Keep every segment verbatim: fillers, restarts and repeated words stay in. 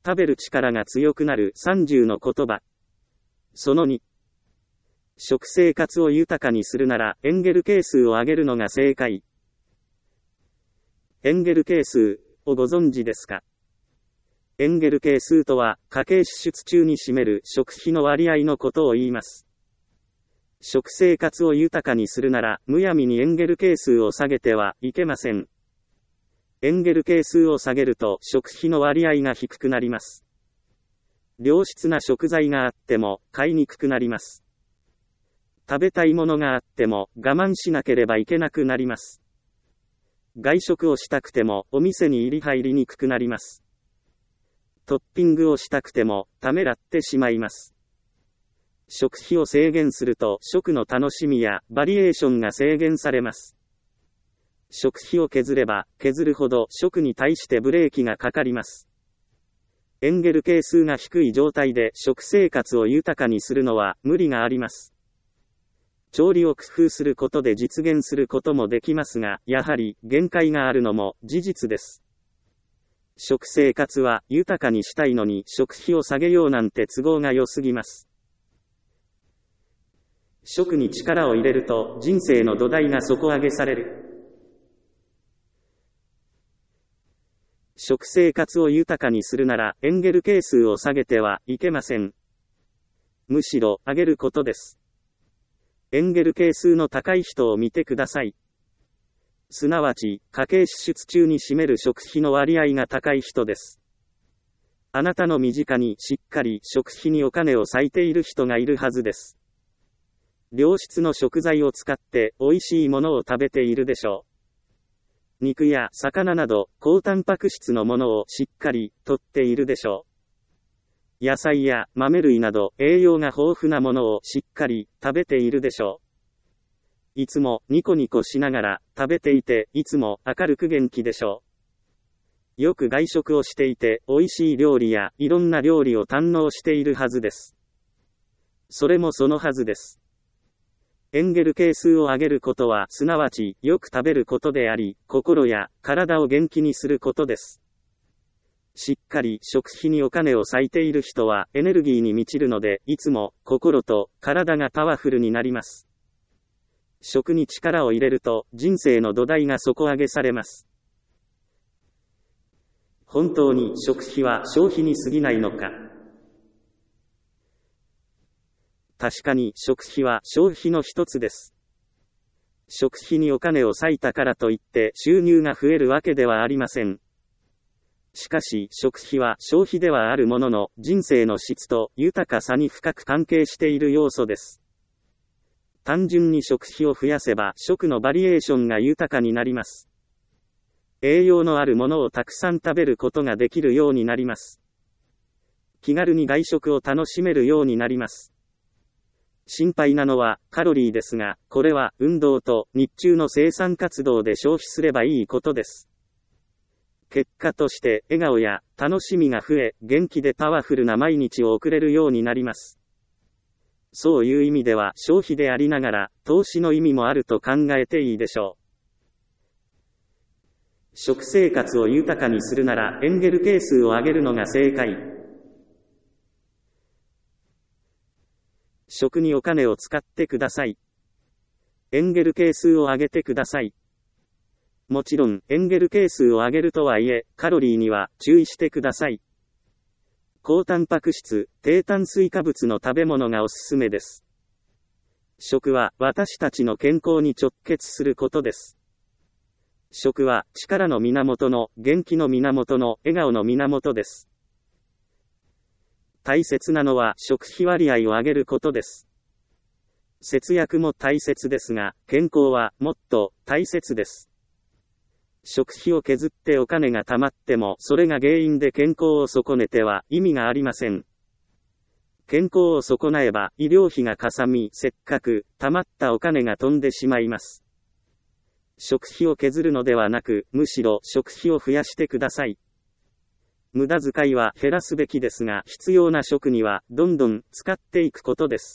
食べる力が強くなるさんじゅうの言葉。そのに。食生活を豊かにするなら、エンゲル係数を上げるのが正解。エンゲル係数をご存知ですか？エンゲル係数とは、家計支出中に占める食費の割合のことを言います。食生活を豊かにするなら、むやみにエンゲル係数を下げてはいけません。エンゲル係数を下げると食費の割合が低くなります。良質な食材があっても買いにくくなります。食べたいものがあっても我慢しなければいけなくなります。外食をしたくてもお店に入り入りにくくなります。トッピングをしたくてもためらってしまいます。食費を制限すると食の楽しみやバリエーションが制限されます。食費を削れば削るほど食に対してブレーキがかかります。エンゲル係数が低い状態で食生活を豊かにするのは無理があります。調理を工夫することで実現することもできますが、やはり限界があるのも事実です。食生活は豊かにしたいのに食費を下げようなんて都合が良すぎます。食に力を入れると人生の土台が底上げされる。食生活を豊かにするならエンゲル係数を下げてはいけません。むしろ上げることです。エンゲル係数の高い人を見てください。すなわち、家計支出中に占める食費の割合が高い人です。あなたの身近にしっかり食費にお金を割いている人がいるはずです。良質の食材を使って美味しいものを食べているでしょう。肉や魚など高タンパク質のものをしっかりとっているでしょう。野菜や豆類など栄養が豊富なものをしっかり食べているでしょう。いつもニコニコしながら食べていていつも明るく元気でしょう。よく外食をしていて美味しい料理やいろんな料理を堪能しているはずです。それもそのはずです。エンゲル係数を上げることはすなわちよく食べることであり、心や体を元気にすることです。しっかり食費にお金を割いている人はエネルギーに満ちるので、いつも心と体がパワフルになります。食に力を入れると人生の土台が底上げされます。本当に食費は消費に過ぎないのか。確かに食費は消費の一つです。食費にお金を割いたからといって収入が増えるわけではありません。しかし食費は消費ではあるものの人生の質と豊かさに深く関係している要素です。単純に食費を増やせば食のバリエーションが豊かになります。栄養のあるものをたくさん食べることができるようになります。気軽に外食を楽しめるようになります。心配なのはカロリーですが、これは運動と日中の生産活動で消費すればいいことです。結果として笑顔や楽しみが増え、元気でパワフルな毎日を送れるようになります。そういう意味では消費でありながら投資の意味もあると考えていいでしょう。食生活を豊かにするならエンゲル係数を上げるのが正解。食にお金を使ってください。エンゲル係数を上げてください。もちろん、エンゲル係数を上げるとはいえ、カロリーには注意してください。高タンパク質、低炭水化物の食べ物がおすすめです。食は私たちの健康に直結することです。食は力の源の、元気の源の、笑顔の源です。大切なのは食費割合を上げることです。節約も大切ですが、健康はもっと大切です。食費を削ってお金が貯まっても、それが原因で健康を損ねては意味がありません。健康を損なえば医療費がかさみ、せっかく貯まったお金が飛んでしまいます。食費を削るのではなく、むしろ食費を増やしてください。無駄遣いは減らすべきですが、必要な食にはどんどん使っていくことです。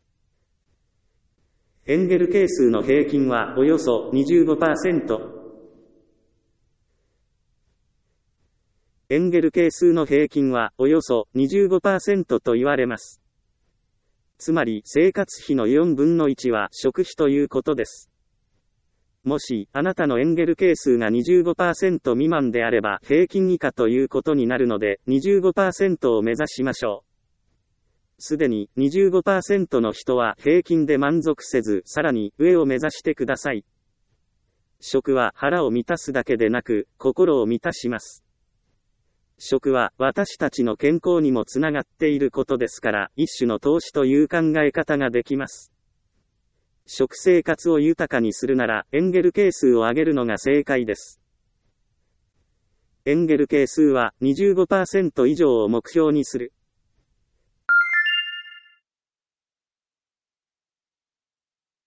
エンゲル係数の平均はおよそ にじゅうごパーセント。 エンゲル係数の平均はおよそ にじゅうごパーセント と言われます。つまり生活費のよんぶんのいちは食費ということです。もし、あなたのエンゲル係数が にじゅうごパーセント 未満であれば平均以下ということになるので、にじゅうごパーセント を目指しましょう。すでに にじゅうごパーセント の人は平均で満足せず、さらに上を目指してください。食は腹を満たすだけでなく、心を満たします。食は私たちの健康にもつながっていることですから、一種の投資という考え方ができます。食生活を豊かにするなら、エンゲル係数を上げるのが正解です。エンゲル係数は にじゅうごパーセント 以上を目標にする。